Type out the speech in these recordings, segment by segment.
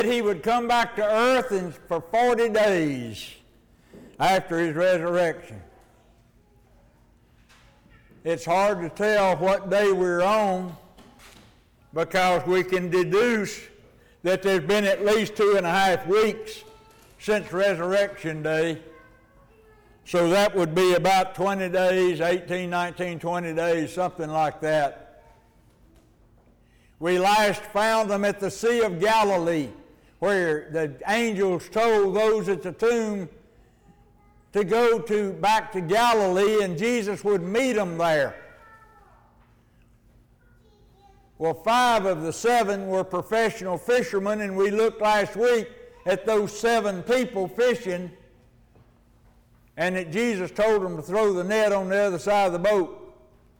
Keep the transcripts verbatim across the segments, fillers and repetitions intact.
He would come back to earth and for forty days after his resurrection. It's hard to tell what day we're on because we can deduce that there's been at least two and a half weeks since Resurrection Day. So that would be about twenty days, eighteen, nineteen, twenty days, something like that. We last found them at the Sea of Galilee, where the angels told those at the tomb to go to back to Galilee and Jesus would meet them there. Well, five of the seven were professional fishermen, and we looked last week at those seven people fishing, and that Jesus told them to throw the net on the other side of the boat.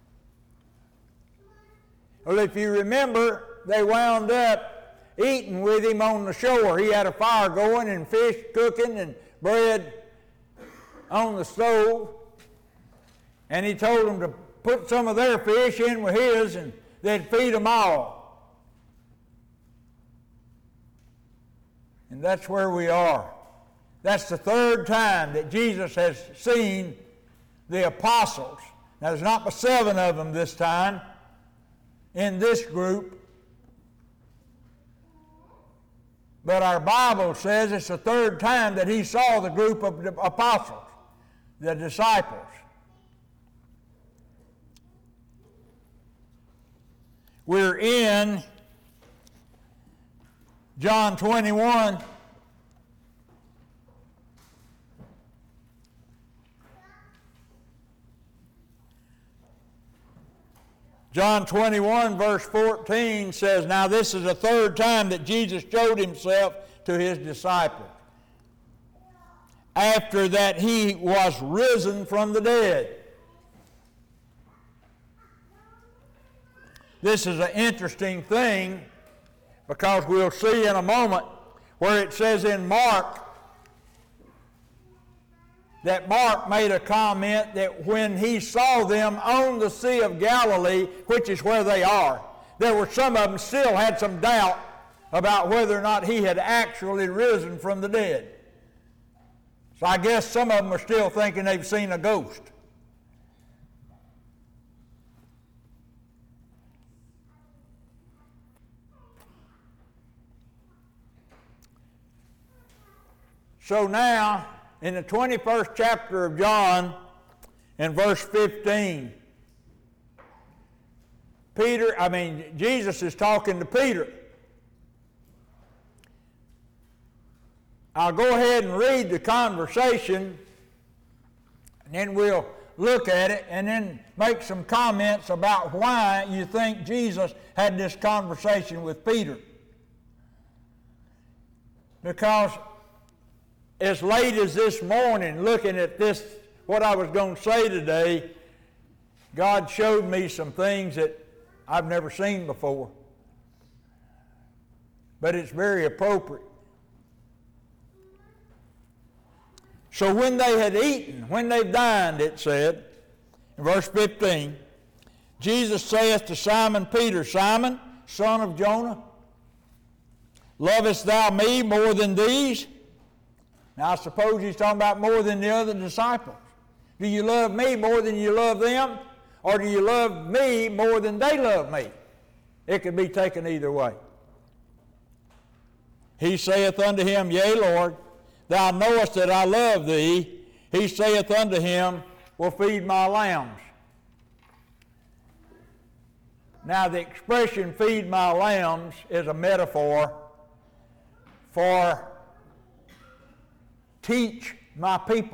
Well, if you remember, they wound up eating with him on the shore. He had a fire going and fish cooking and bread on the stove, and he told them to put some of their fish in with his and they'd feed them all. And that's where we are. That's the third time that Jesus has seen the apostles. Now, there's not but seven of them this time in this group, but our Bible says it's the third time that he saw the group of the apostles, the disciples. We're in John twenty-one. John twenty-one, verse fourteen says, "Now this is the third time that Jesus showed himself to his disciples, after that he was risen from the dead." This is an interesting thing because we'll see in a moment where it says in Mark that Mark made a comment that when he saw them on the Sea of Galilee, which is where they are, there were some of them still had some doubt about whether or not he had actually risen from the dead. So I guess some of them are still thinking they've seen a ghost. So now, in the twenty-first chapter of John, in verse fifteen, Peter, I mean, Jesus is talking to Peter. I'll go ahead and read the conversation, and then we'll look at it, and then make some comments about why you think Jesus had this conversation with Peter. Because as late as this morning, looking at this, what I was going to say today, God showed me some things that I've never seen before. But it's very appropriate. So when they had eaten, when they dined, it said, in verse fifteen, Jesus saith to Simon Peter, "Simon, son of Jonah, lovest thou me more than these?" Now I suppose he's talking about more than the other disciples. Do you love me more than you love them? Or do you love me more than they love me? It could be taken either way. He saith unto him, "Yea, Lord, thou knowest that I love thee." He saith unto him, "Well, feed my lambs." Now the expression "feed my lambs" is a metaphor for teach my people.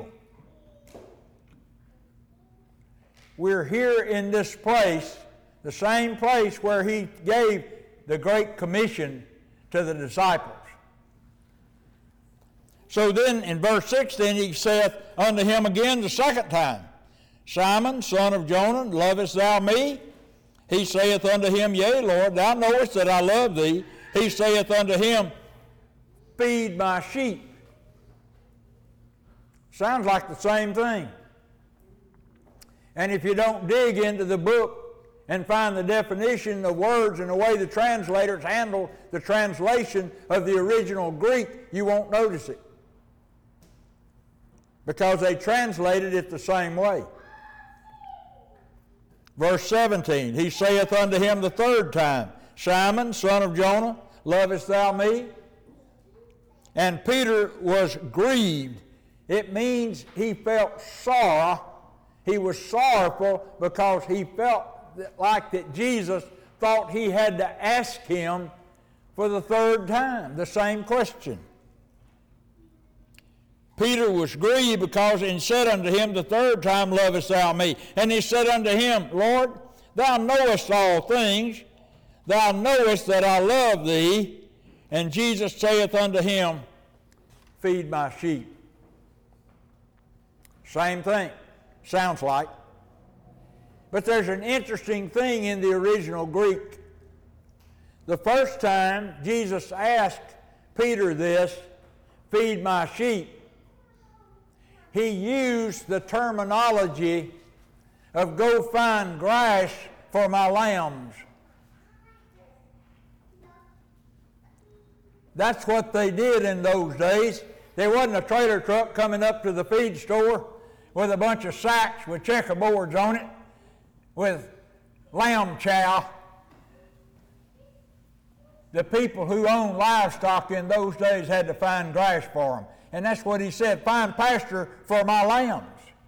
We're here in this place, the same place where he gave the Great Commission to the disciples. So then in verse sixteen he saith unto him again the second time, "Simon, son of Jonah, lovest thou me?" He saith unto him, "Yea, Lord, thou knowest that I love thee." He saith unto him, "Feed my sheep." Sounds like the same thing. And if you don't dig into the book and find the definition of words and the way the translators handle the translation of the original Greek, you won't notice it. Because they translated it the same way. Verse seventeen, he saith unto him the third time, Simon, son of Jonah, lovest thou me? And Peter was grieved. It means he felt sorrow. He was sorrowful because he felt like that Jesus thought he had to ask him for the third time the same question. Peter was grieved because he said unto him the third time, lovest thou me? And he said unto him, Lord, thou knowest all things. Thou knowest that I love thee. And Jesus saith unto him, feed my sheep. Same thing, sounds like. But there's an interesting thing in the original Greek. The first time Jesus asked Peter this, feed my sheep, he used the terminology of go find grass for my lambs. That's what they did in those days. There wasn't a trailer truck coming up to the feed store with a bunch of sacks with checkerboards on it with lamb chow. The people who owned livestock in those days had to find grass for them. And that's what he said, find pasture for my lambs.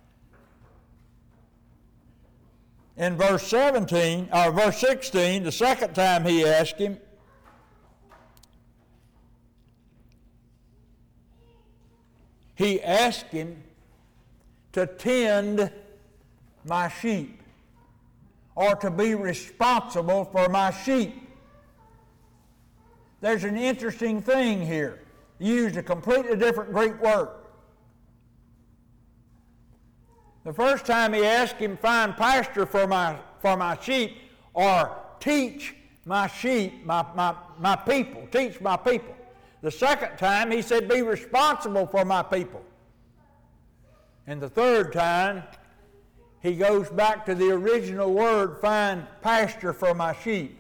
In verse seventeen, or verse sixteen, the second time he asked him, he asked him to tend my sheep, or to be responsible for my sheep. There's an interesting thing here. He used a completely different Greek word. The first time he asked him, find pasture for my, for my sheep, or teach my sheep, my, my, my people, teach my people. The second time he said, be responsible for my people. And the third time, he goes back to the original word, find pasture for my sheep.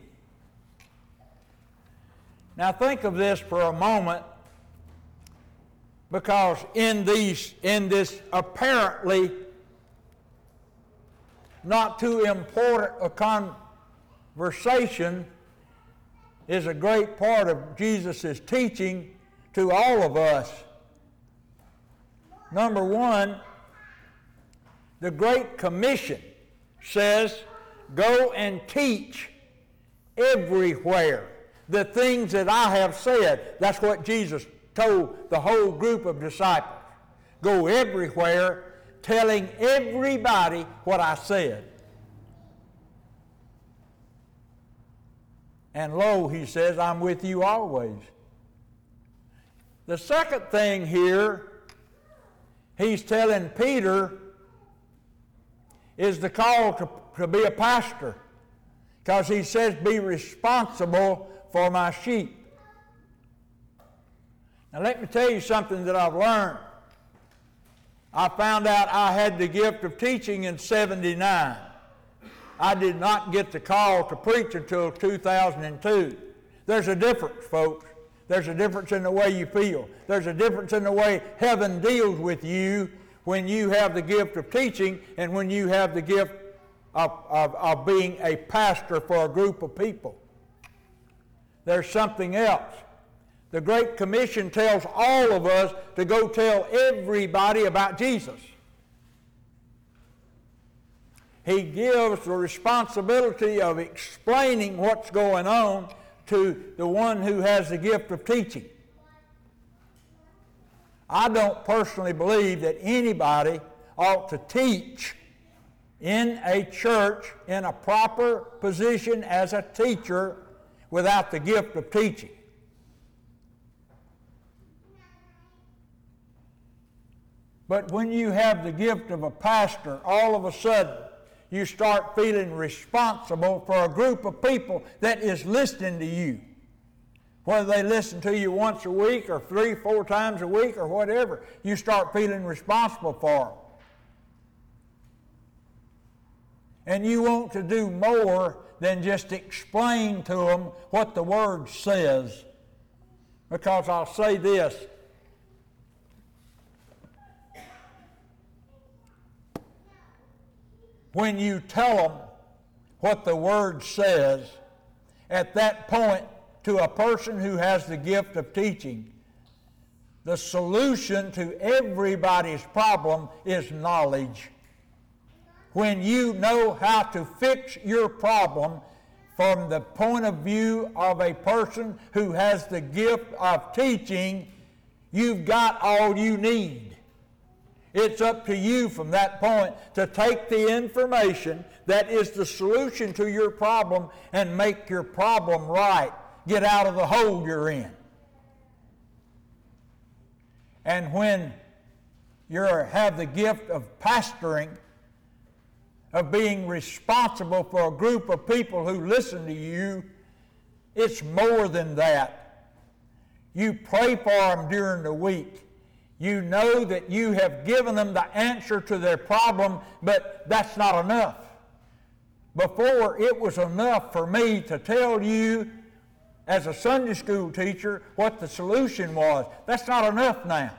Now think of this for a moment, because in these, in this apparently not too important a conversation is a great part of Jesus' teaching to all of us. Number one, the Great Commission says, go and teach everywhere the things that I have said. That's what Jesus told the whole group of disciples. Go everywhere telling everybody what I said. And lo, he says, I'm with you always. The second thing here, he's telling Peter, is the call to, to be a pastor. Because he says, be responsible for my sheep. Now let me tell you something that I've learned. I found out I had the gift of teaching in seventy-nine. I did not get the call to preach until two thousand two. There's a difference, folks. There's a difference in the way you feel. There's a difference in the way heaven deals with you when you have the gift of teaching and when you have the gift of, of, of being a pastor for a group of people. There's something else. The Great Commission tells all of us to go tell everybody about Jesus. He gives the responsibility of explaining what's going on to the one who has the gift of teaching. I don't personally believe that anybody ought to teach in a church in a proper position as a teacher without the gift of teaching. But when you have the gift of a pastor, all of a sudden you start feeling responsible for a group of people that is listening to you. Whether they listen to you once a week or three, four times a week or whatever, you start feeling responsible for them. and you want to do more than just explain to them what the Word says. Because I'll say this, when you tell them what the Word says, at that point, to a person who has the gift of teaching, the solution to everybody's problem is knowledge. When you know how to fix your problem from the point of view of a person who has the gift of teaching, you've got all you need. It's up to you from that point to take the information that is the solution to your problem and make your problem right. Get out of the hole you're in. And when you have the gift of pastoring, of being responsible for a group of people who listen to you, it's more than that. You pray for them during the week. You know that you have given them the answer to their problem, but that's not enough. Before, it was enough for me to tell you as a Sunday school teacher what the solution was. That's not enough now.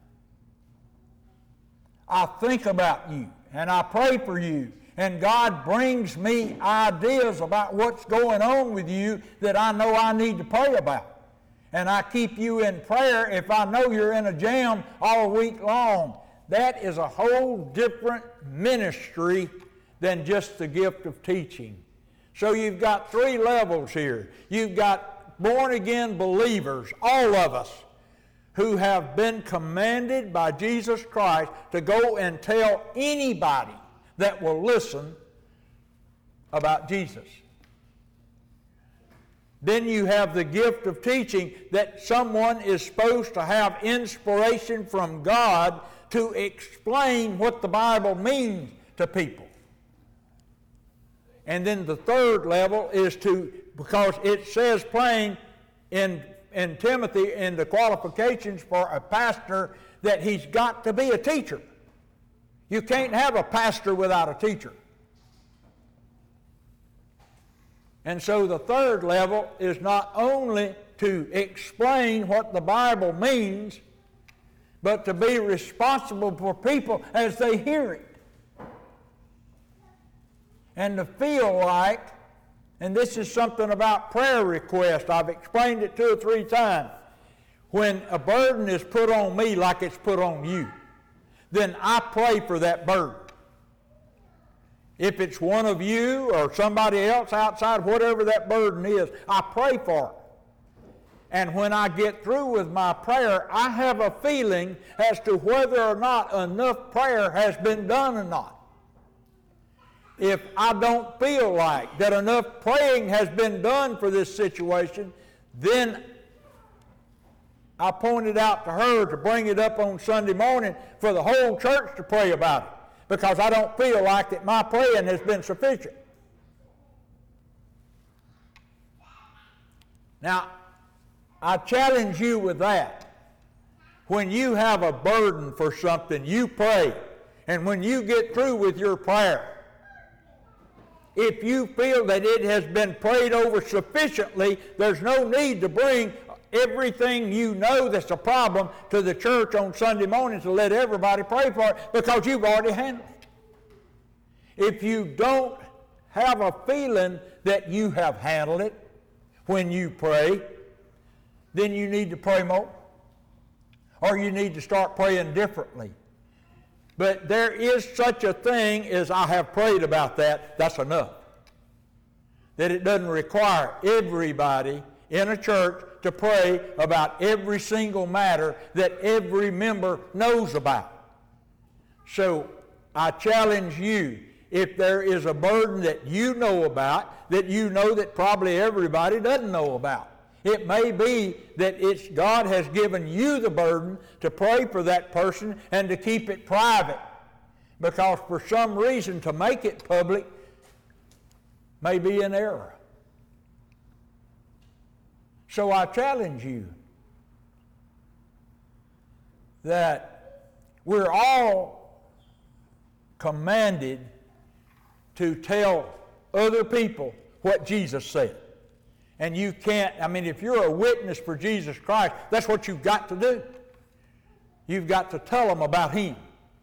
I think about you, and I pray for you, and God brings me ideas about what's going on with you that I know I need to pray about. And I keep you in prayer if I know you're in a jam all week long. That is a whole different ministry than just the gift of teaching. So you've got three levels here. You've got born-again believers, all of us, who have been commanded by Jesus Christ to go and tell anybody that will listen about Jesus. Then you have the gift of teaching, that someone is supposed to have inspiration from God to explain what the Bible means to people. And then the third level is to, because it says plain in, in Timothy in the qualifications for a pastor that he's got to be a teacher. You can't have a pastor without a teacher. And so the third level is not only to explain what the Bible means, but to be responsible for people as they hear it. And to feel like, and this is something about prayer request, I've explained it two or three times, when a burden is put on me like it's put on you, then I pray for that burden. If it's one of you or somebody else outside, whatever that burden is, I pray for it. And when I get through with my prayer, I have a feeling as to whether or not enough prayer has been done or not. If I don't feel like that enough praying has been done for this situation, then I pointed out to her to bring it up on Sunday morning for the whole church to pray about it, because I don't feel like that my praying has been sufficient. Now, I challenge you with that. When you have a burden for something, you pray. And when you get through with your prayer, if you feel that it has been prayed over sufficiently, there's no need to bring everything you know that's a problem to the church on Sunday morning to let everybody pray for it, because you've already handled it. If you don't have a feeling that you have handled it when you pray, then you need to pray more, or you need to start praying differently. But there is such a thing as I have prayed about that. That's enough. That it doesn't require everybody in a church to pray about every single matter that every member knows about. So I challenge you, if there is a burden that you know about, that you know that probably everybody doesn't know about. It may be that it's God has given you the burden to pray for that person and to keep it private, because for some reason to make it public may be an error. So I challenge you that we're all commanded to tell other people what Jesus said. And you can't, I mean, if you're a witness for Jesus Christ, that's what you've got to do. You've got to tell them about Him.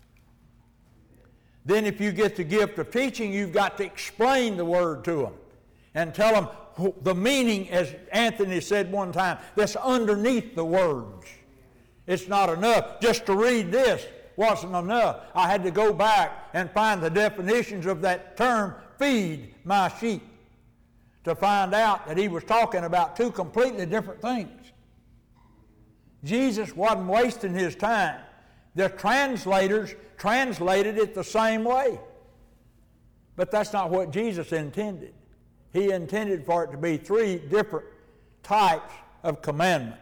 Then if you get the gift of teaching, you've got to explain the Word to them and tell them the meaning, as Anthony said one time, that's underneath the words. It's not enough just to read this. Wasn't enough. I had to go back and find the definitions of that term, feed my sheep, to find out that he was talking about two completely different things. Jesus wasn't wasting his time. The translators translated it the same way. But that's not what Jesus intended. He intended for it to be three different types of commandments.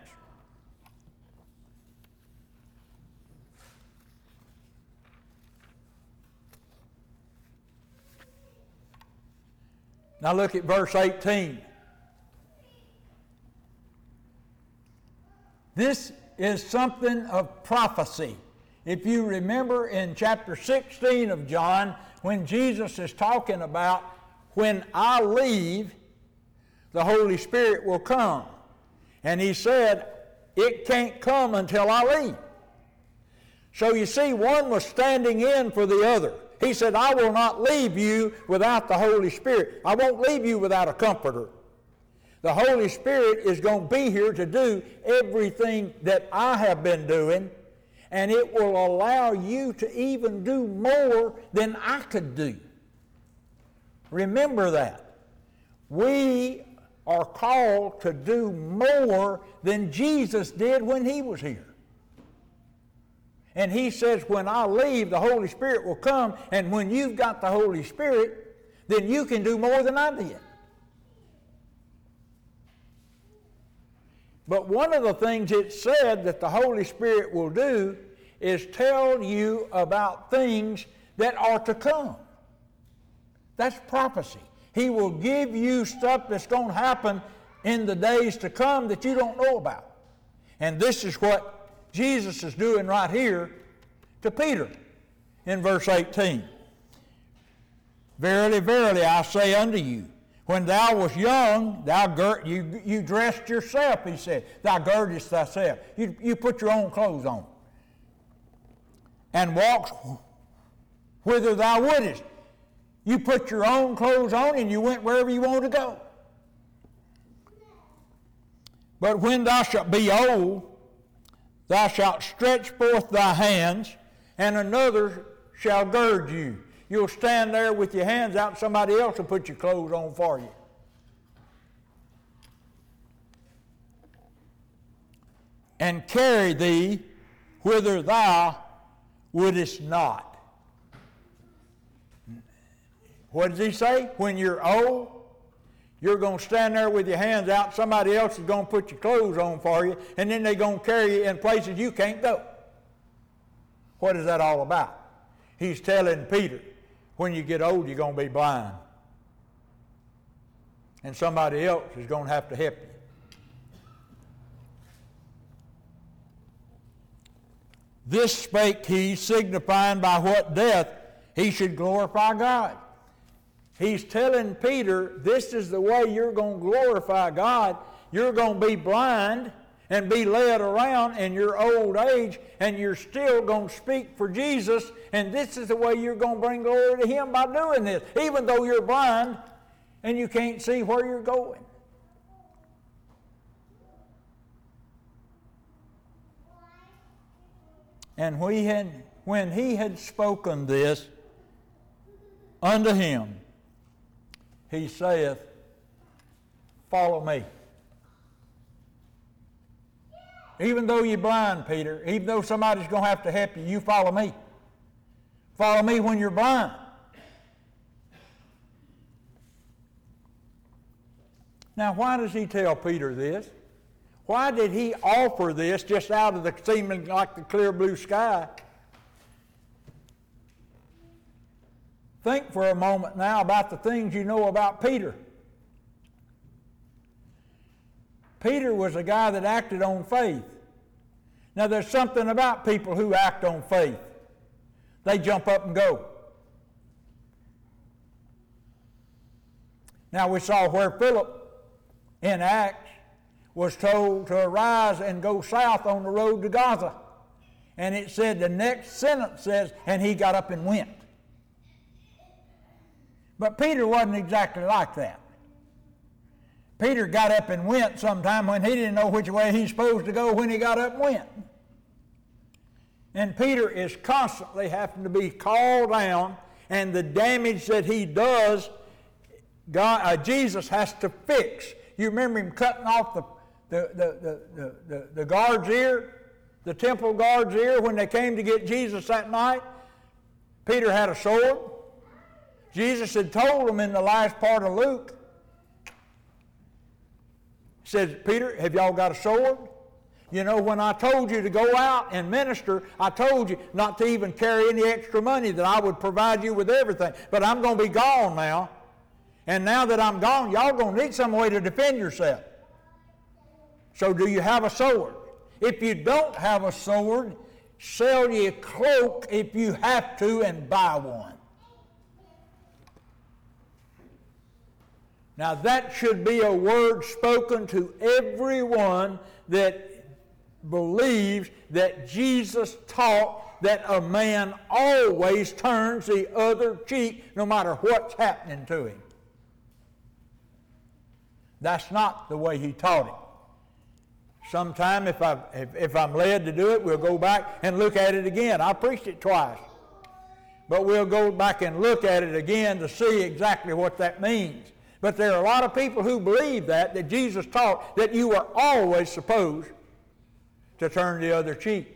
Now look at verse eighteen. This is something of prophecy. If you remember in chapter sixteen of John, when Jesus is talking about, when I leave, the Holy Spirit will come. And he said, it can't come until I leave. So you see, one was standing in for the other. He said, I will not leave you without the Holy Spirit. I won't leave you without a comforter. The Holy Spirit is going to be here to do everything that I have been doing, and it will allow you to even do more than I could do. Remember that. We are called to do more than Jesus did when he was here. And he says, when I leave, the Holy Spirit will come, and when you've got the Holy Spirit, then you can do more than I did. But one of the things it said that the Holy Spirit will do is tell you about things that are to come. That's prophecy. He will give you stuff that's going to happen in the days to come that you don't know about. And this is what Jesus is doing right here to Peter in verse eighteen. Verily, verily, I say unto you, when thou wast young, thou girt, you, you dressed yourself, he said. Thou girdest thyself. You, you put your own clothes on. And walked whither thou wouldest. You put your own clothes on and you went wherever you wanted to go. But when thou shalt be old, thou shalt stretch forth thy hands, and another shall gird you. You'll stand there with your hands out, and somebody else will put your clothes on for you. And carry thee whither thou wouldest not. What does he say? When you're old, you're going to stand there with your hands out. Somebody else is going to put your clothes on for you, and then they're going to carry you in places you can't go. What is that all about? He's telling Peter, when you get old, you're going to be blind. And somebody else is going to have to help you. This spake he, signifying by what death he should glorify God. He's telling Peter, this is the way you're going to glorify God. You're going to be blind and be led around in your old age, and you're still going to speak for Jesus, and this is the way you're going to bring glory to Him by doing this, even though you're blind and you can't see where you're going. And we had, when he had spoken this unto him, he saith, follow me. Even though you're blind, Peter, even though somebody's going to have to help you, you follow me. Follow me when you're blind. Now, why does he tell Peter this? Why did he offer this just out of the seeming like the clear blue sky? Think for a moment now about the things you know about Peter. Peter was a guy that acted on faith. Now there's something about people who act on faith. They jump up and go. Now we saw where Philip in Acts was told to arise and go south on the road to Gaza. And it said, the next sentence says, and he got up and went. But Peter wasn't exactly like that. Peter got up and went sometime when he didn't know which way he's supposed to go when he got up and went. And Peter is constantly having to be called down, and the damage that he does, God, uh, Jesus has to fix. You remember him cutting off the, the, the, the, the, the guard's ear? The temple guard's ear when they came to get Jesus that night? Peter had a sword. Jesus had told him in the last part of Luke, he said, Peter, have y'all got a sword? You know, when I told you to go out and minister, I told you not to even carry any extra money, that I would provide you with everything. But I'm going to be gone now. And now that I'm gone, y'all going to need some way to defend yourself. So do you have a sword? If you don't have a sword, sell you a cloak if you have to and buy one. Now that should be a word spoken to everyone that believes that Jesus taught that a man always turns the other cheek no matter what's happening to him. That's not the way he taught it. Sometime if, I, if, if I'm led to do it, we'll go back and look at it again. I preached it twice. But we'll go back and look at it again to see exactly what that means. But there are a lot of people who believe that, that Jesus taught that you are always supposed to turn the other cheek.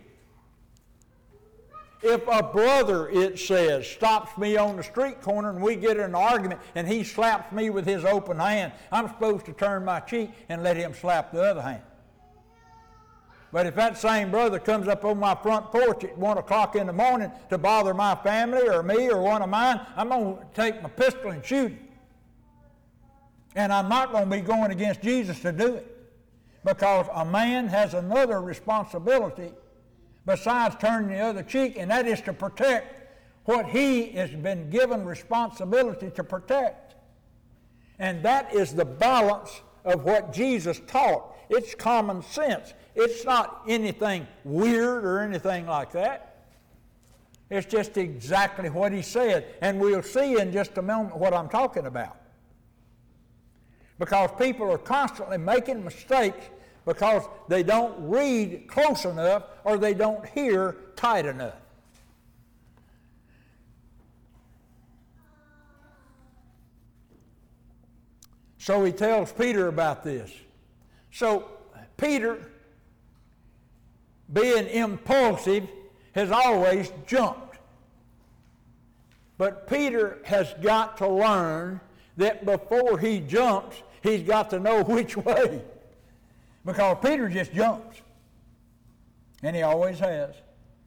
If a brother, it says, stops me on the street corner and we get in an argument and he slaps me with his open hand, I'm supposed to turn my cheek and let him slap the other hand. But if that same brother comes up on my front porch at one o'clock in the morning to bother my family or me or one of mine, I'm going to take my pistol and shoot him. And I'm not going to be going against Jesus to do it, because a man has another responsibility besides turning the other cheek, and that is to protect what he has been given responsibility to protect. And that is the balance of what Jesus taught. It's common sense. It's not anything weird or anything like that. It's just exactly what he said. And we'll see in just a moment what I'm talking about. Because people are constantly making mistakes because they don't read close enough or they don't hear tight enough. So he tells Peter about this. So Peter, being impulsive, has always jumped. But Peter has got to learn that before he jumps, he's got to know which way. Because Peter just jumps. And he always has.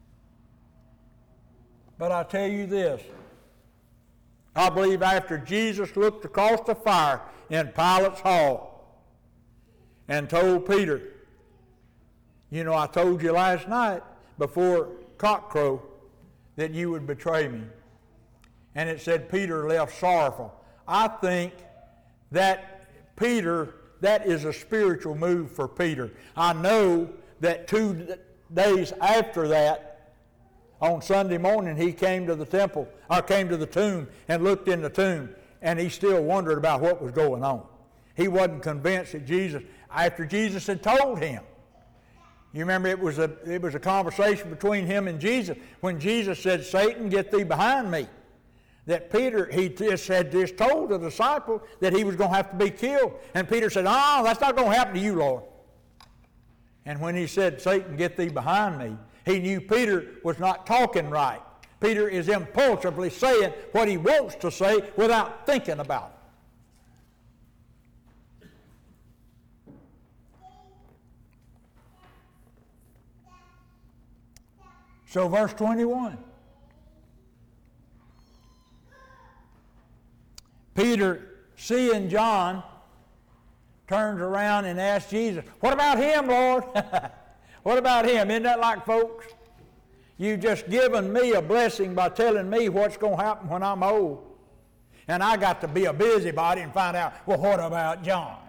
But I tell you this. I believe after Jesus looked across the fire in Pilate's hall and told Peter, you know, I told you last night before cockcrow that you would betray me. And it said Peter left sorrowful. I think that Peter, that is a spiritual move for Peter. I know that two days after that, on Sunday morning, he came to the temple, or came to the tomb and looked in the tomb, and he still wondered about what was going on. He wasn't convinced that Jesus, after Jesus had told him. You remember it was a, it was a conversation between him and Jesus when Jesus said, Satan, get thee behind me. That Peter, he just had just told the disciple that he was going to have to be killed. And Peter said, oh, that's not going to happen to you, Lord. And when he said, Satan, get thee behind me, he knew Peter was not talking right. Peter is impulsively saying what he wants to say without thinking about it. So verse twenty-one. Peter, seeing John, turns around and asks Jesus, what about him, Lord? What about him? Isn't that like folks? You've just given me a blessing by telling me what's going to happen when I'm old. And I got to be a busybody and find out, well, what about John?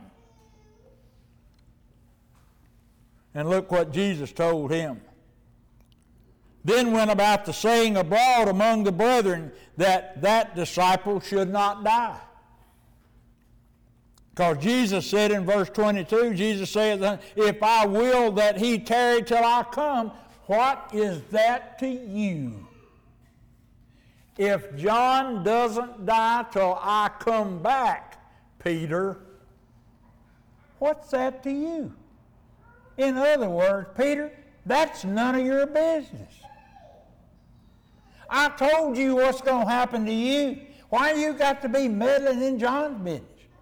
And look what Jesus told him. Then went about the saying abroad among the brethren that that disciple should not die. Because Jesus said in verse twenty-two, Jesus said, if I will that he tarry till I come, what is that to you? If John doesn't die till I come back, Peter, what's that to you? In other words, Peter, that's none of your business. I told you what's going to happen to you. Why you got to be meddling in John's business?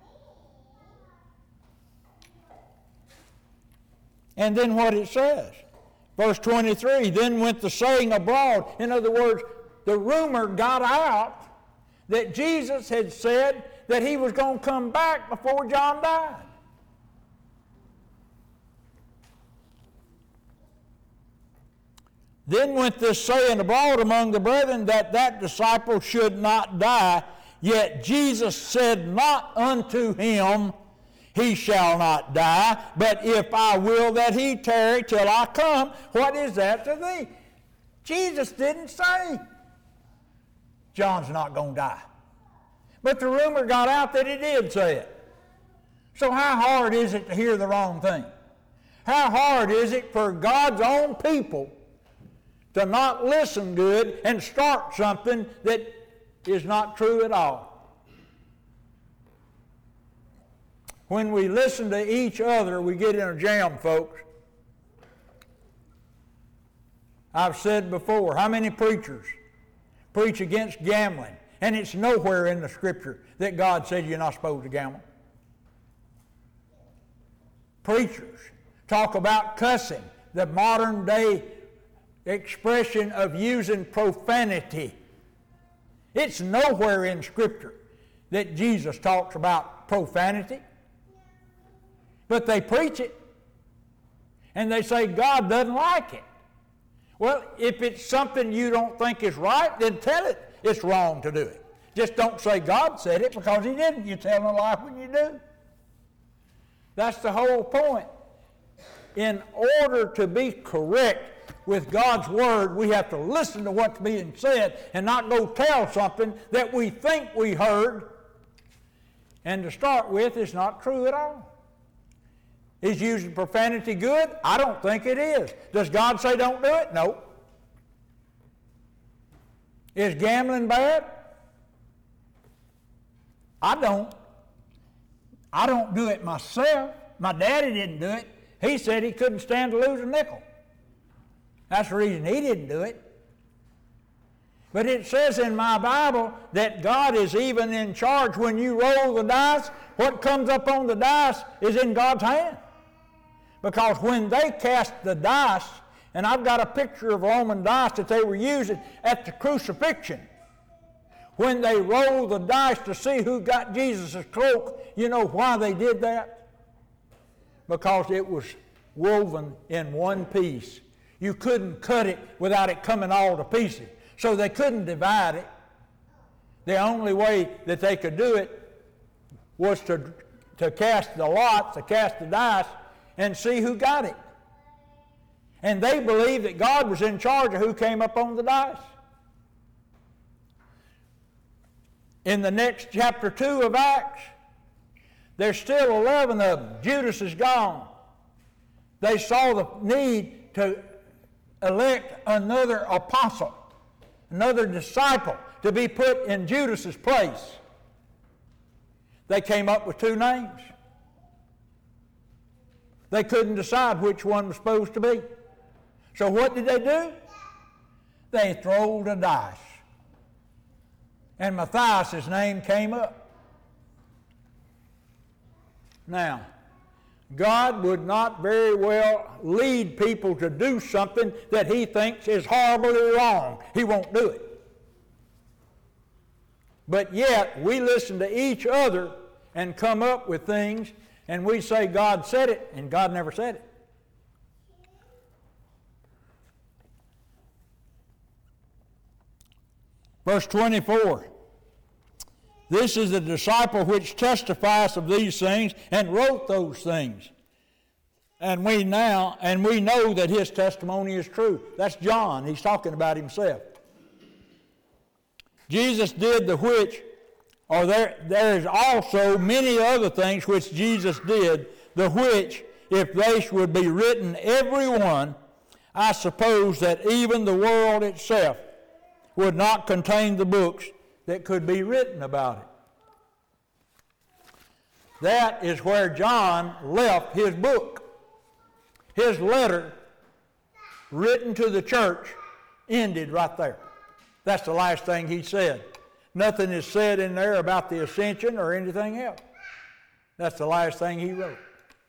And then what it says, verse twenty-three, then went the saying abroad. In other words, the rumor got out that Jesus had said that he was going to come back before John died. Then went this saying abroad among the brethren that that disciple should not die. Yet Jesus said not unto him, he shall not die, but if I will that he tarry till I come, what is that to thee? Jesus didn't say John's not going to die. But the rumor got out that he did say it. So how hard is it to hear the wrong thing? How hard is it for God's own people to not listen good and start something that is not true at all? When we listen to each other, we get in a jam, folks. I've said before, how many preachers preach against gambling? And it's nowhere in the Scripture that God said you're not supposed to gamble. Preachers talk about cussing, the modern day expression of using profanity. It's nowhere in Scripture that Jesus talks about profanity. But they preach it. And they say God doesn't like it. Well, if it's something you don't think is right, then tell it it's wrong to do it. Just don't say God said it, because he didn't. You're telling a lie when you do. That's the whole point. In order to be correct with God's Word, we have to listen to what's being said and not go tell something that we think we heard. And to start with, it's not true at all. Is using profanity good? I don't think it is. Does God say don't do it? No. Is gambling bad? I don't. I don't do it myself. My daddy didn't do it. He said he couldn't stand to lose a nickel. That's the reason he didn't do it. But it says in my Bible that God is even in charge. When you roll the dice, what comes up on the dice is in God's hand. Because when they cast the dice, and I've got a picture of Roman dice that they were using at the crucifixion, when they rolled the dice to see who got Jesus' cloak, you know why they did that? Because it was woven in one piece. You couldn't cut it without it coming all to pieces. So they couldn't divide it. The only way that they could do it was to, to cast the lots, to cast the dice, and see who got it. And they believed that God was in charge of who came up on the dice. In the next chapter two of Acts, there's still eleven of them. Judas is gone. They saw the need to elect another apostle, another disciple, to be put in Judas's place. They came up with two names. They couldn't decide which one was supposed to be. So what did they do? They rolled a dice. And Matthias' name came up. Now, God would not very well lead people to do something that he thinks is horribly wrong. He won't do it. But yet, we listen to each other and come up with things, and we say God said it, and God never said it. Verse twenty-four. This is the disciple which testifies of these things and wrote those things. And we now, and we know that his testimony is true. That's John. He's talking about himself. Jesus did the which, or there, there is also many other things which Jesus did, the which, if they should be written every one, I suppose that even the world itself would not contain the books that could be written about it. That is where John left his book. His letter, written to the church, ended right there. That's the last thing he said. Nothing is said in there about the ascension or anything else. That's the last thing he wrote.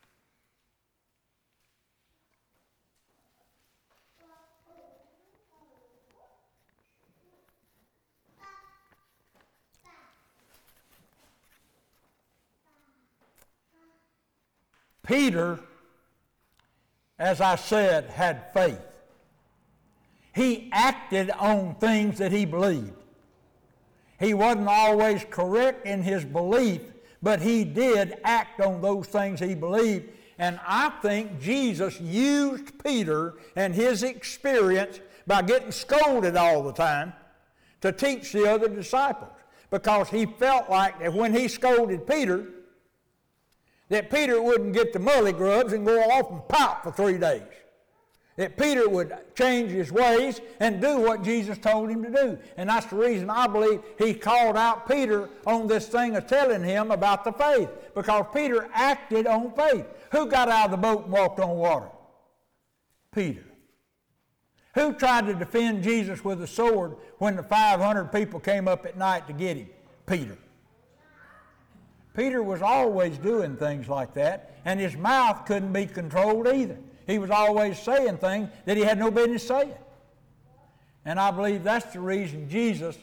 Peter, as I said, had faith. He acted on things that he believed. He wasn't always correct in his belief, but he did act on those things he believed. And I think Jesus used Peter and his experience by getting scolded all the time to teach the other disciples, because he felt like that when he scolded Peter, that Peter wouldn't get the mully grubs and go off and pout for three days. That Peter would change his ways and do what Jesus told him to do. And that's the reason I believe he called out Peter on this thing of telling him about the faith, because Peter acted on faith. Who got out of the boat and walked on water? Peter. Who tried to defend Jesus with a sword when the five hundred people came up at night to get him? Peter. Peter was always doing things like that, and his mouth couldn't be controlled either. He was always saying things that he had no business saying. And I believe that's the reason Jesus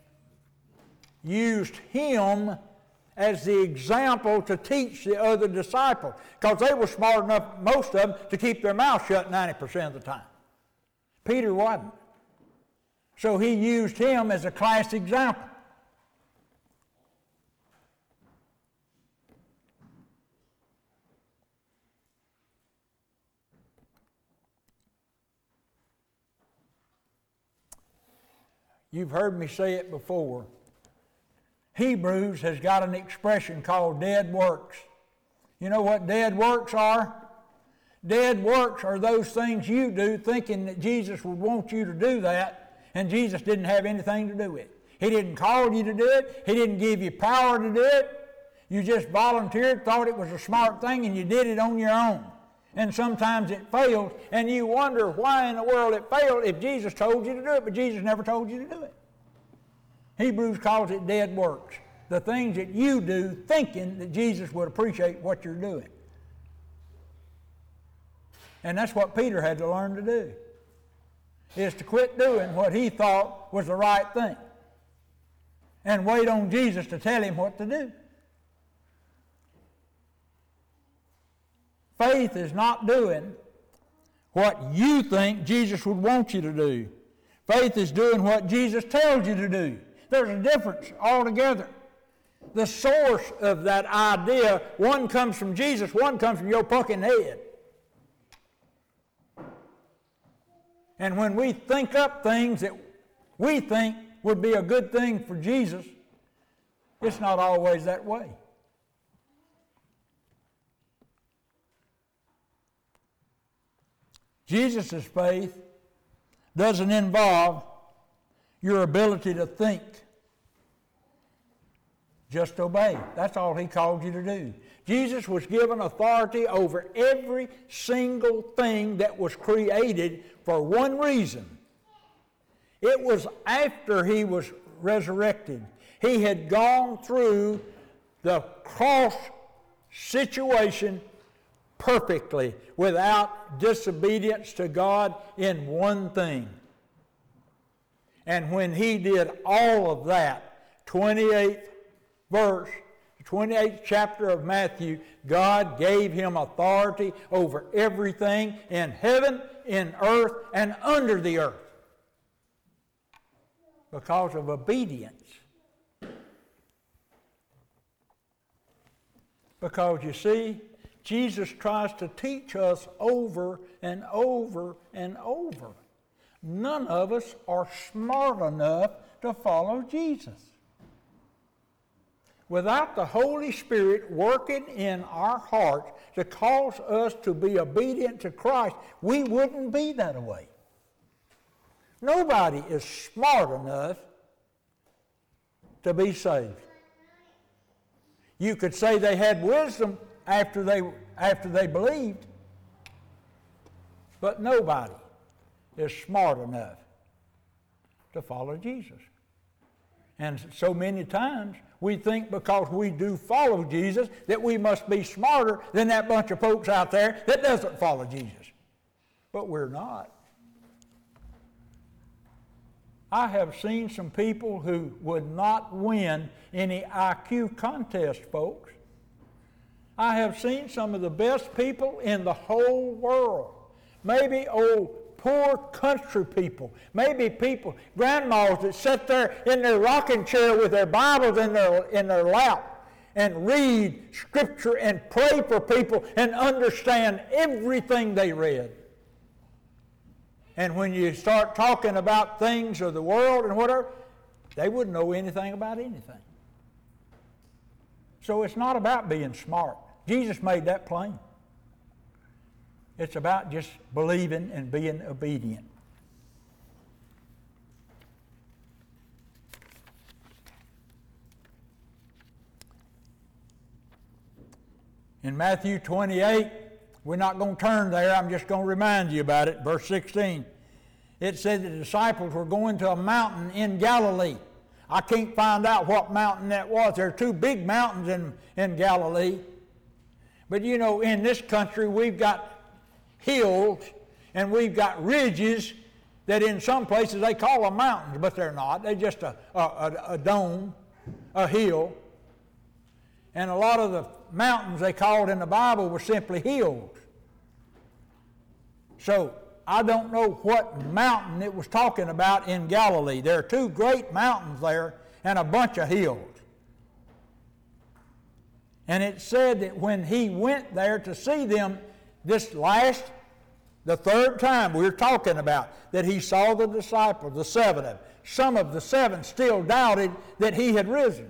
used him as the example to teach the other disciples, because they were smart enough, most of them, to keep their mouth shut ninety percent of the time. Peter wasn't. So he used him as a class example. You've heard me say it before. Hebrews has got an expression called dead works. You know what dead works are? Dead works are those things you do thinking that Jesus would want you to do that, and Jesus didn't have anything to do with it. He didn't call you to do it. He didn't give you power to do it. You just volunteered, thought it was a smart thing, and you did it on your own. And sometimes it fails, and you wonder why in the world it failed if Jesus told you to do it, but Jesus never told you to do it. Hebrews calls it dead works. The things that you do thinking that Jesus would appreciate what you're doing. And that's what Peter had to learn to do, is to quit doing what he thought was the right thing and wait on Jesus to tell him what to do. Faith is not doing what you think Jesus would want you to do. Faith is doing what Jesus tells you to do. There's a difference altogether. The source of that idea, one comes from Jesus, one comes from your pucking head. And when we think up things that we think would be a good thing for Jesus, it's not always that way. Jesus' faith doesn't involve your ability to think. Just obey. That's all he called you to do. Jesus was given authority over every single thing that was created for one reason. It was after he was resurrected. He had gone through the cross situation perfectly, without disobedience to God in one thing. And when he did all of that, twenty-eighth verse, twenty-eighth chapter of Matthew, God gave him authority over everything in heaven, in earth, and under the earth, because of obedience. Because you see, Jesus tries to teach us over and over and over. None of us are smart enough to follow Jesus. Without the Holy Spirit working in our hearts to cause us to be obedient to Christ, we wouldn't be that way. Nobody is smart enough to be saved. You could say they had wisdom after they, after they believed, but nobody is smart enough to follow Jesus. And so many times we think because we do follow Jesus that we must be smarter than that bunch of folks out there that doesn't follow Jesus. But we're not. I have seen some people who would not win any I Q contest, folks. I have seen some of the best people in the whole world. Maybe old poor country people, maybe people, grandmas that sit there in their rocking chair with their Bibles in their, in their lap and read Scripture and pray for people and understand everything they read. And when you start talking about things of the world and whatever, they wouldn't know anything about anything. So it's not about being smart. Jesus made that plain. It's about just believing and being obedient. In Matthew twenty-eight, we're not going to turn there, I'm just going to remind you about it. Verse sixteen, it said the disciples were going to a mountain in Galilee. I can't find out what mountain that was. There are two big mountains in, in Galilee. But you know, in this country we've got hills and we've got ridges that in some places they call them mountains, but they're not. They're just a, a, a dome, a hill. And a lot of the mountains they called in the Bible were simply hills. So I don't know what mountain it was talking about in Galilee. There are two great mountains there and a bunch of hills. And it said that when he went there to see them this last, the third time we're talking about, that he saw the disciples, the seven of them. Some of the seven still doubted that he had risen.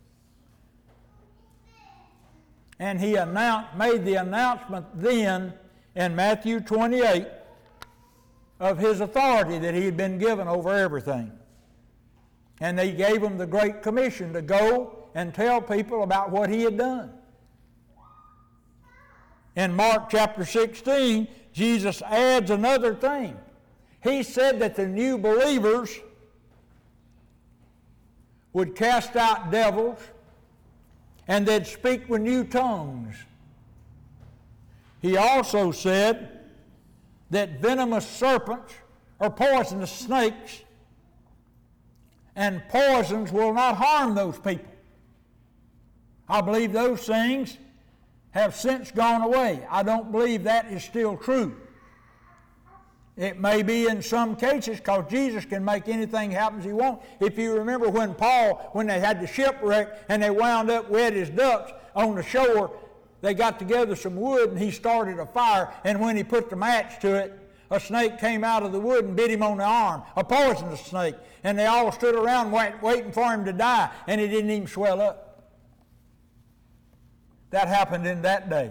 And he announced, made the announcement then in Matthew twenty-eight of his authority that he had been given over everything. And they gave him the Great Commission to go and tell people about what he had done. In Mark chapter sixteen, Jesus adds another thing. He said that the new believers would cast out devils and they'd speak with new tongues. He also said that venomous serpents or poisonous snakes and poisons will not harm those people. I believe those things have since gone away. I don't believe that is still true. It may be in some cases because Jesus can make anything happen as he wants. If you remember when Paul, when they had the shipwreck and they wound up wet his ducks on the shore, they got together some wood and he started a fire, and when he put the match to it, a snake came out of the wood and bit him on the arm, a poisonous snake, and they all stood around wait, waiting for him to die, and he didn't even swell up. That happened in that day.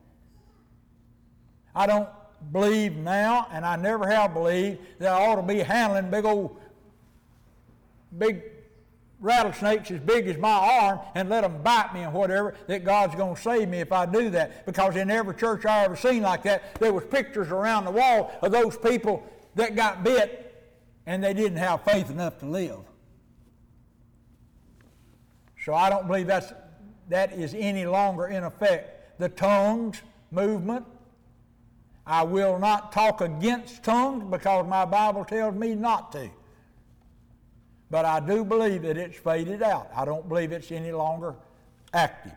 I don't believe now, and I never have believed, that I ought to be handling big old, big rattlesnakes as big as my arm and let them bite me and whatever, that God's going to save me if I do that. Because in every church I ever seen like that, there was pictures around the wall of those people that got bit and they didn't have faith enough to live. So I don't believe that's, that is any longer in effect. The tongues movement, I will not talk against tongues because my Bible tells me not to. But I do believe that it's faded out. I don't believe it's any longer active.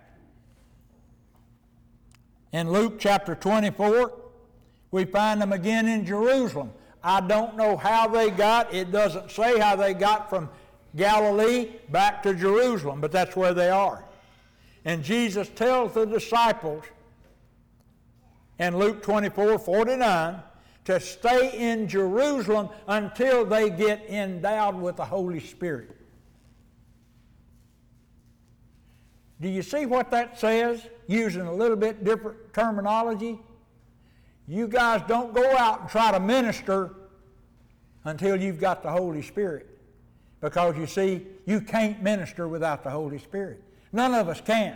In Luke chapter twenty-four, we find them again in Jerusalem. I don't know how they got, it doesn't say how they got from Galilee back to Jerusalem, but that's where they are. And Jesus tells the disciples in Luke twenty-four forty-nine to stay in Jerusalem until they get endowed with the Holy Spirit. Do you see what that says, using a little bit different terminology? You guys don't go out and try to minister until you've got the Holy Spirit. Because you see, you can't minister without the Holy Spirit. None of us can.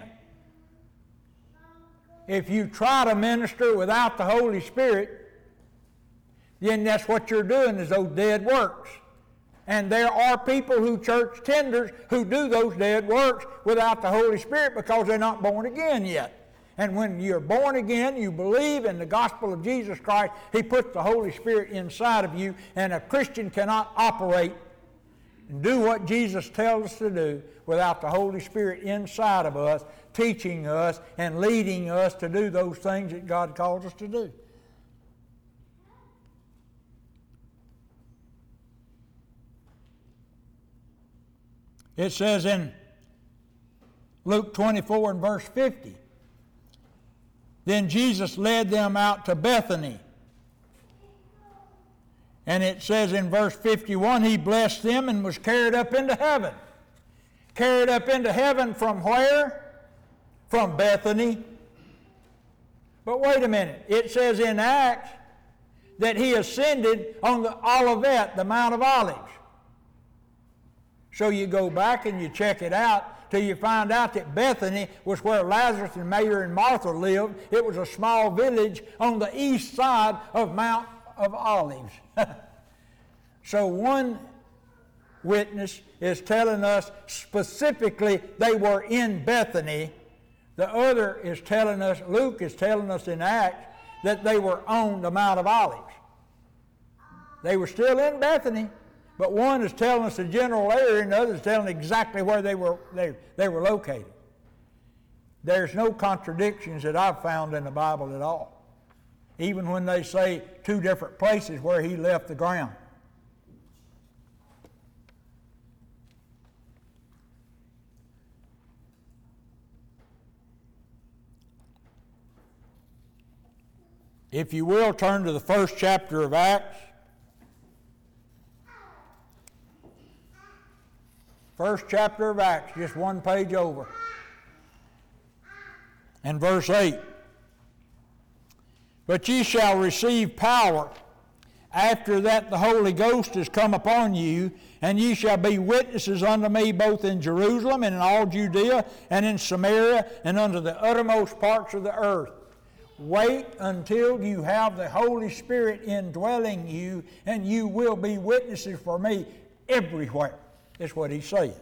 If you try to minister without the Holy Spirit, then that's what you're doing, is those dead works. And there are people who, church tenders, who do those dead works without the Holy Spirit because they're not born again yet. And when you're born again, you believe in the gospel of Jesus Christ, He puts the Holy Spirit inside of you, and a Christian cannot operate and do what Jesus tells us to do without the Holy Spirit inside of us, teaching us and leading us to do those things that God calls us to do. It says in Luke twenty-four and verse fifty, then Jesus led them out to Bethany. And it says in verse fifty-one, He blessed them and was carried up into heaven. Carried up into heaven from where? From Bethany. But wait a minute. It says in Acts that He ascended on the Olivet, the Mount of Olives. So you go back and you check it out till you find out that Bethany was where Lazarus and Mary and Martha lived. It was a small village on the east side of Mount of Olives. So one witness is telling us specifically they were in Bethany. The other is telling us, Luke is telling us in Acts, that they were on the Mount of Olives. They were still in Bethany, but one is telling us the general area and the other is telling exactly where they were, they, they were located. There's no contradictions that I've found in the Bible at all. Even when they say two different places where He left the ground. If you will, turn to the first chapter of Acts. First chapter of Acts, just one page over. And verse eight. But ye shall receive power. After that the Holy Ghost is come upon you, and ye shall be witnesses unto me both in Jerusalem and in all Judea and in Samaria and unto the uttermost parts of the earth. Wait until you have the Holy Spirit indwelling you, and you will be witnesses for me everywhere. That's what He's saying.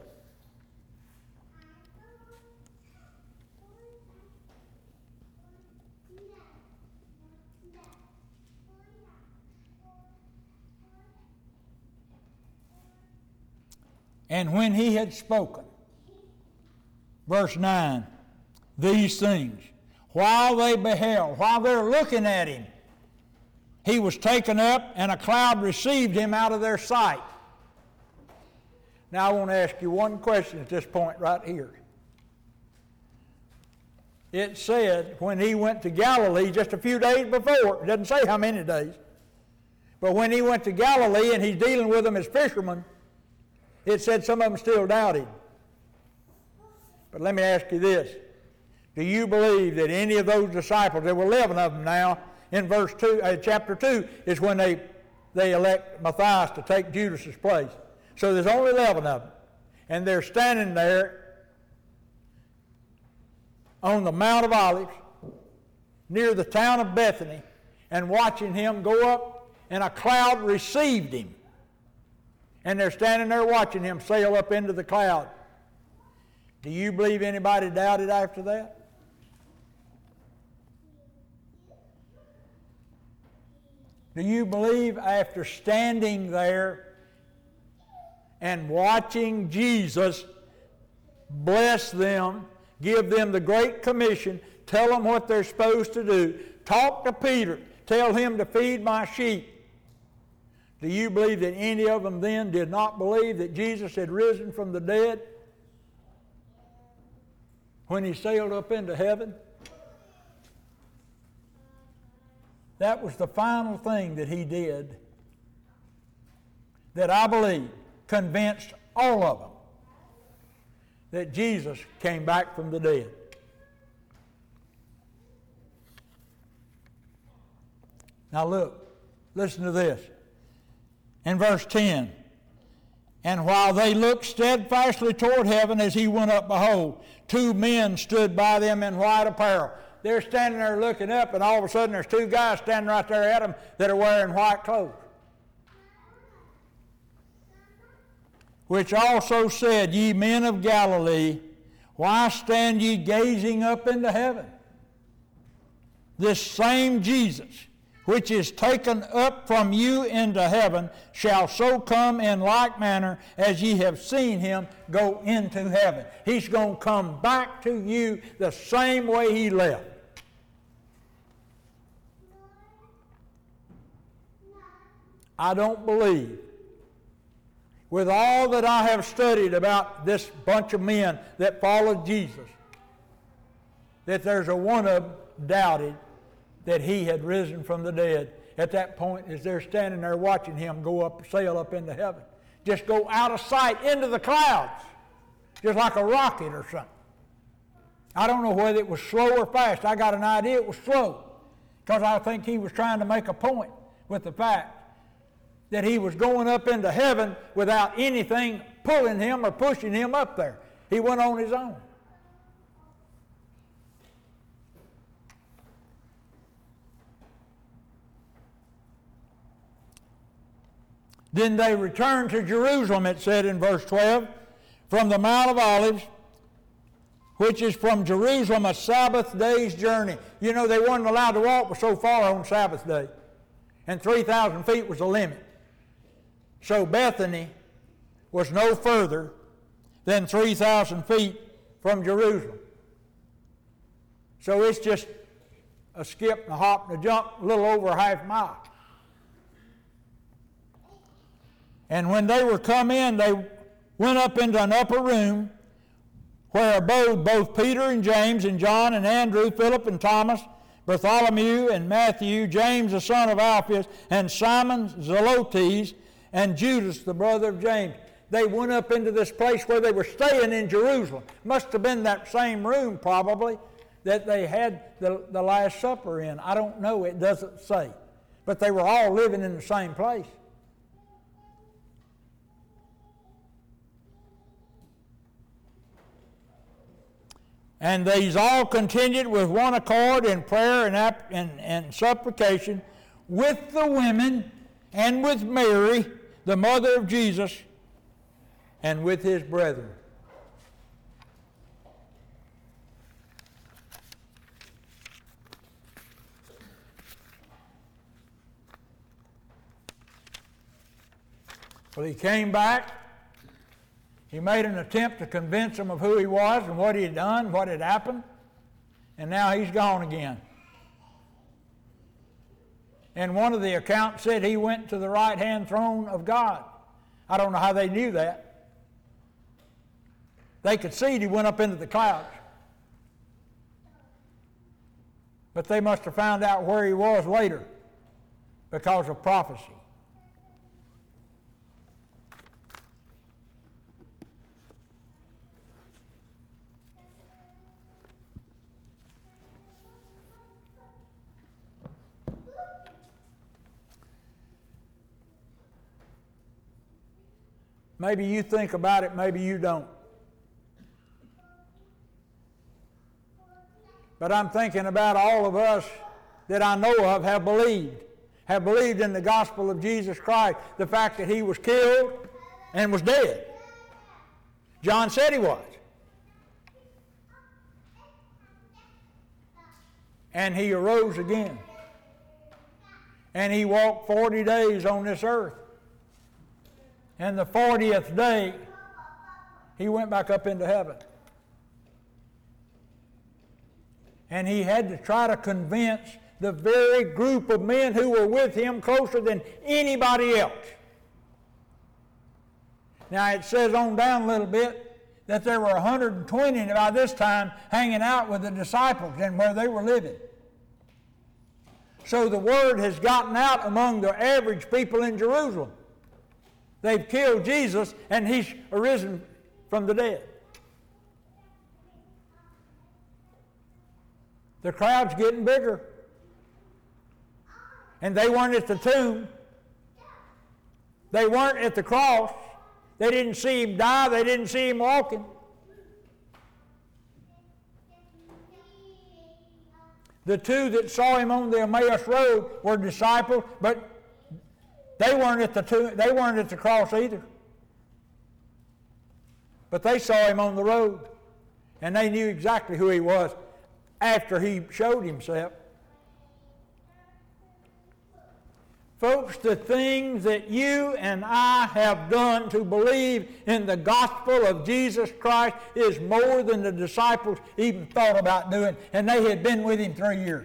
And when He had spoken, verse nine, these things, while they beheld, while they're looking at Him, He was taken up, and a cloud received Him out of their sight. Now I want to ask you one question at this point right here. It said when He went to Galilee just a few days before, it doesn't say how many days, but when He went to Galilee and He's dealing with them as fishermen, it said some of them still doubted. But let me ask you this. Do you believe that any of those disciples, there were eleven of them now, in verse two, uh, chapter two, is when they, they elect Matthias to take Judas's place. So there's only eleven of them. And they're standing there on the Mount of Olives, near the town of Bethany, and watching Him go up, and a cloud received Him. And they're standing there watching Him sail up into the cloud. Do you believe anybody doubted after that? Do you believe after standing there and watching Jesus bless them, give them the Great Commission, tell them what they're supposed to do, talk to Peter, tell him to feed my sheep, do you believe that any of them then did not believe that Jesus had risen from the dead? when he sailed up into heaven? That was the final thing that he did that I believe convinced all of them that Jesus came back from the dead. Now look, listen to this. In verse ten, and while they looked steadfastly toward heaven as he went up, behold, two men stood by them in white apparel. They're standing there looking up, and all of a sudden there's two guys standing right there at them that are wearing white clothes. Which also said, Ye men of Galilee, why stand ye gazing up into heaven? This same Jesus, which is taken up from you into heaven, shall so come in like manner as ye have seen him go into heaven. He's going to come back to you the same way he left. I don't believe, with all that I have studied about this bunch of men that followed Jesus, that there's a one of them doubted that he had risen from the dead at that point as they're standing there watching him go up, sail up into heaven. Just go out of sight into the clouds, just like a rocket or something. I don't know whether it was slow or fast. I got an idea it was slow, because I think he was trying to make a point with the fact that he was going up into heaven without anything pulling him or pushing him up there. He went on his own. Then they returned to Jerusalem, it said in verse twelve, from the Mount of Olives, which is from Jerusalem a Sabbath day's journey. You know, they weren't allowed to walk but so far on Sabbath day. And three thousand feet was the limit. So Bethany was no further than three thousand feet from Jerusalem. So it's just a skip and a hop and a jump, a little over a half mile. And when they were come in, they went up into an upper room where abode both Peter and James and John and Andrew, Philip and Thomas, Bartholomew and Matthew, James the son of Alphaeus, and Simon Zelotes, and Judas the brother of James. They went up into this place where they were staying in Jerusalem. Must have been that same room probably that they had the, the Last Supper in. I don't know, it doesn't say. But they were all living in the same place. And these all continued with one accord in prayer and, and, and supplication with the women and with Mary, the mother of Jesus, and with his brethren. Well, he came back. He made an attempt to convince them of who he was and what he had done, what had happened, and now he's gone again. And one of the accounts said he went to the right-hand throne of God. I don't know how they knew that. They could see it, he went up into the clouds. But they must have found out where he was later because of prophecy. Maybe you think about it, maybe you don't. But I'm thinking about all of us that I know of have believed, have believed in the gospel of Jesus Christ, the fact that he was killed and was dead. John said he was. And he arose again. And he walked forty days on this earth. And the fortieth day, he went back up into heaven. And he had to try to convince the very group of men who were with him closer than anybody else. Now it says on down a little bit that there were one hundred twenty by this time hanging out with the disciples and where they were living. So the word has gotten out among the average people in Jerusalem. They've killed Jesus and he's arisen from the dead. The crowd's getting bigger. And they weren't at the tomb. They weren't at the cross. They didn't see him die. They didn't see him walking. The two that saw him on the Emmaus Road were disciples, but they weren't at the tomb, they weren't at the cross either. But they saw him on the road, and they knew exactly who he was after he showed himself. Folks, the things that you and I have done to believe in the gospel of Jesus Christ is more than the disciples even thought about doing, and they had been with him three years.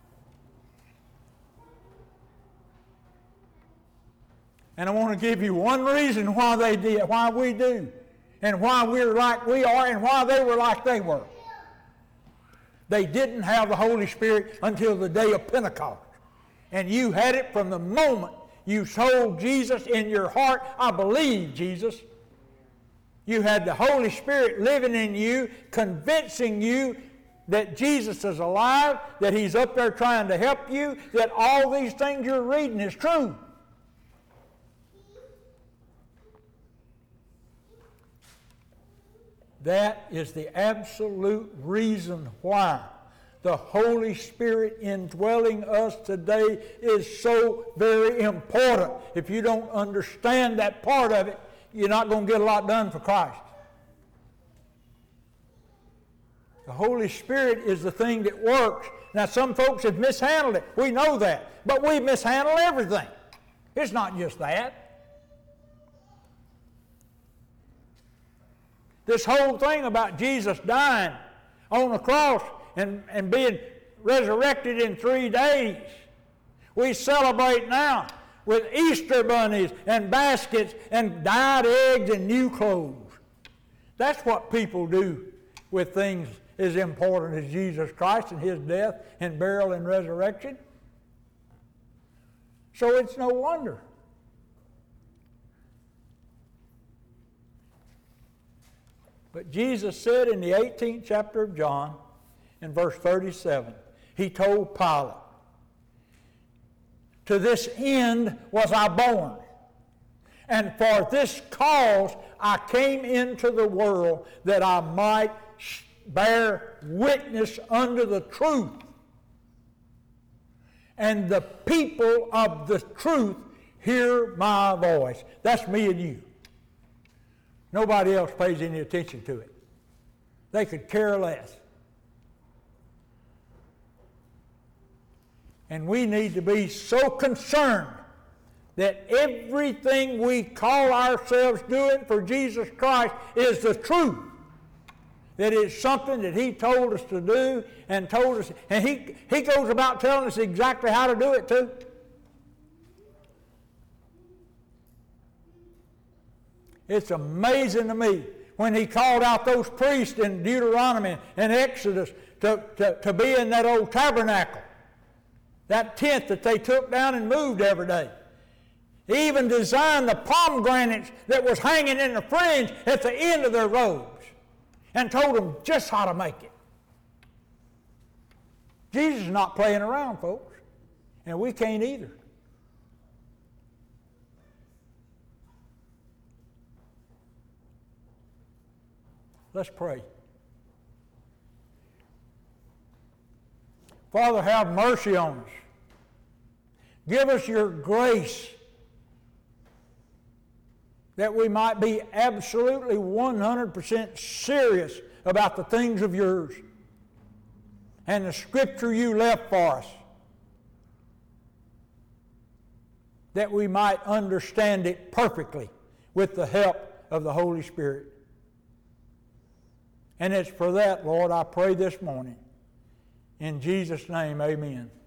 And I want to give you one reason why they did, why we do, and why we're like we are, and why they were like they were. They didn't have the Holy Spirit until the day of Pentecost. And you had it from the moment you told Jesus in your heart, I believe Jesus. You had the Holy Spirit living in you, convincing you that Jesus is alive, that he's up there trying to help you, that all these things you're reading is true. That is the absolute reason why the Holy Spirit indwelling us today is so very important. If you don't understand that part of it, you're not going to get a lot done for Christ. The Holy Spirit is the thing that works. Now, some folks have mishandled it. We know that. But we mishandle everything. It's not just that. This whole thing about Jesus dying on the cross and, and being resurrected in three days, we celebrate now with Easter bunnies and baskets and dyed eggs and new clothes. That's what people do with things as important as Jesus Christ and his death and burial and resurrection. So it's no wonder. But Jesus said in the eighteenth chapter of John, in verse thirty-seven, he told Pilate, to this end was I born, and for this cause I came into the world, that I might bear witness unto the truth. And the people of the truth hear my voice. That's me and you. Nobody else pays any attention to it. They could care less. And we need to be so concerned that everything we call ourselves doing for Jesus Christ is the truth. That it's something that he told us to do and told us, and he, he goes about telling us exactly how to do it too. It's amazing to me when he called out those priests in Deuteronomy and Exodus to, to, to be in that old tabernacle, that tent that they took down and moved every day. He even designed the pomegranates that was hanging in the fringe at the end of their robes and told them just how to make it. Jesus is not playing around, folks, and we can't either. Let's pray. Father, have mercy on us. Give us your grace that we might be absolutely one hundred percent serious about the things of yours and the Scripture you left for us, that we might understand it perfectly with the help of the Holy Spirit. And it's for that, Lord, I pray this morning. In Jesus' name, amen.